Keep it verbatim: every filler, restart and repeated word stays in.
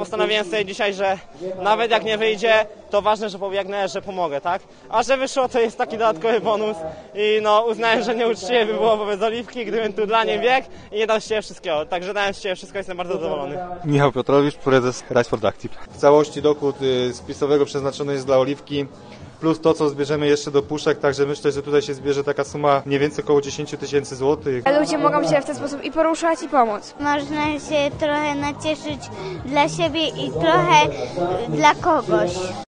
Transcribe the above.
postanowiłem sobie dzisiaj, że nawet jak nie wyjdzie, to ważne, że pobiegnę, że pomogę, tak? A że wyszło, to jest taki dodatkowy bonus i no uznałem, że nieuczciwie by było wobec Oliwki, gdybym tu dla niej biegł i nie dał z siebie wszystkiego. Także dałem z siebie wszystko, jestem bardzo zadowolony. Michał Piotrowicz, prezes Rise for Active. W całości dochód spisowego przeznaczony jest dla Oliwki, plus to, co zbierzemy jeszcze do puszek, także myślę, że tutaj się zbierze taka suma mniej więcej około dziesięć tysięcy złotych. Ludzie mogą się w ten sposób i poruszać, i pomóc. Można się trochę nacieszyć dla siebie i trochę dla kogoś.